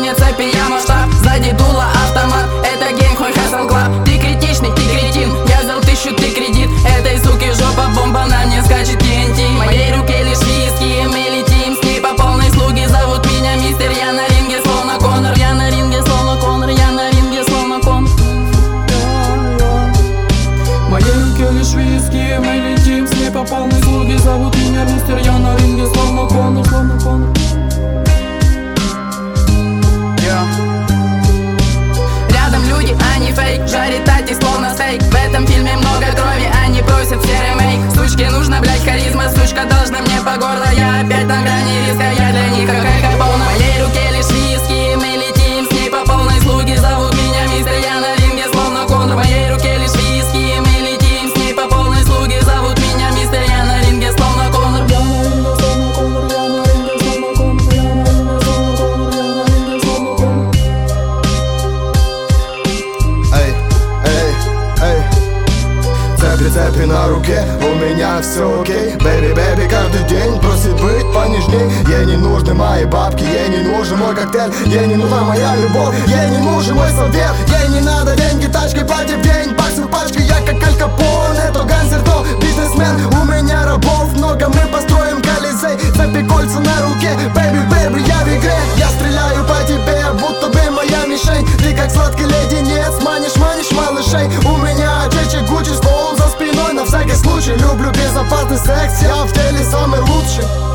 мне цепи, я масштаб. Сзади дуло автомат, это гейм, хуй Хасан Клаб. Ты критичный, ты кретин, я взял 1000, ты кредит. Этой суки жопа бомба, на мне скачет TNT. В моей руке лишь виски, мы летим с ней по полной. Слуги зовут меня мистер, я на ринге словно Конор. Я на ринге словно Конор, я на ринге словно Конор. В моей руке лишь виски, мы летим с ней по полной. Слуги зовут меня мистер, я на ринге словно Конор, словно Конор. Рядом люди, они фейк, жарит тати словно стейк. В этом фильме много крови, они просят все ремейк. Сучке нужно, блять, харизма, сучка должна мне по горло. Я опять на грани риска, я для них как Капоне. В моей руке лишь виски, мы летим с ней по полной. Слуги зовут меня мистер, я на ринге словно Конор. В моей руке лишь виски, мы летим с ней по полной. Слуги зовут меня мистер, я на ринге словно Конор. Я на ринге словно Конор, я на ринге словно Конор, я на ринге словно Конор, я на ринге словно Конор. Цепи на руке, у меня все окей. Бэби, бэби, каждый день просит быть понежней. Ей не нужны мои бабки, ей не нужен мой коктейль. Ей не нужна моя любовь, ей не нужен мой совет. Ей не надо деньги, тачкой платье в день. Баксов пачкой, я как Аль Капоне. Это гангстер, то бизнесмен. У меня рабов много, мы построим Колизей. Цепи, кольца на руке, бэби, бэби, я в игре. Я стреляю по тебе, будто бы моя мишень. Ты как сладкий леденец, манишь малышей. У меня чечек, Гуччи, стол за спиной на всякий случай. Люблю безопасный секс, я в теле самый лучший.